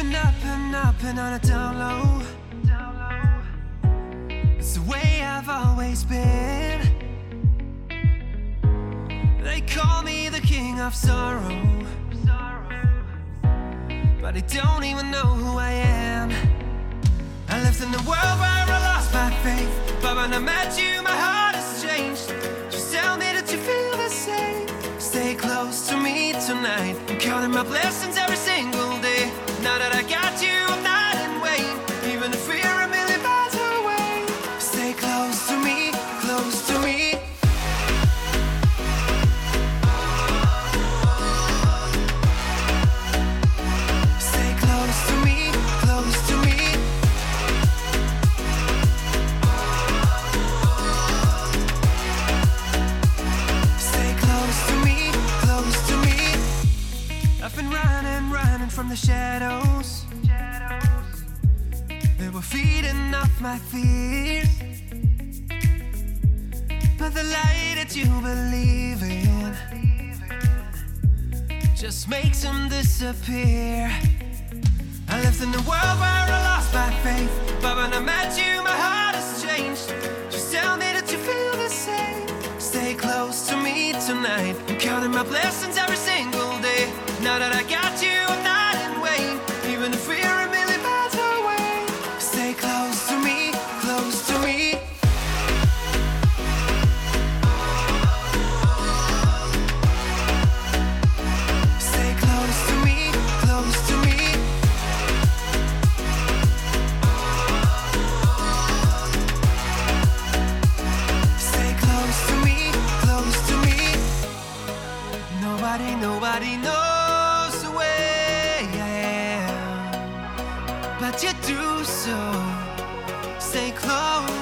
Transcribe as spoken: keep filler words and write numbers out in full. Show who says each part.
Speaker 1: been up and up and on a down low. It's the way I've always been. They call me the king of sorrow, but they don't even know who I am. I lived in a world where I lost my faith, but when I met you my heart has changed. Just tell me that you feel the same. Stay close to me tonight. I'm counting my blessings every single day. Now that I got you, I'm not in vain, even if we're a million miles away. Stay close to me, close to me. Stay close to me, close to me. Stay close to me, close to me. I've been running, running from the shadows. They were feeding off my fears, but the light that you believe in just makes them disappear. I lived in a world where I lost my faith, but when I met you my heart has changed. Just tell me that you feel the same. Stay close to me tonight. I'm counting my blessings every single day. Now that I got you, I'm not in vain, even if we're a million miles away. Stay close to me, close to me. Stay close to me, close to me. Stay close to me, close to me. Nobody, nobody knows the way I am, but you do so. Stay close.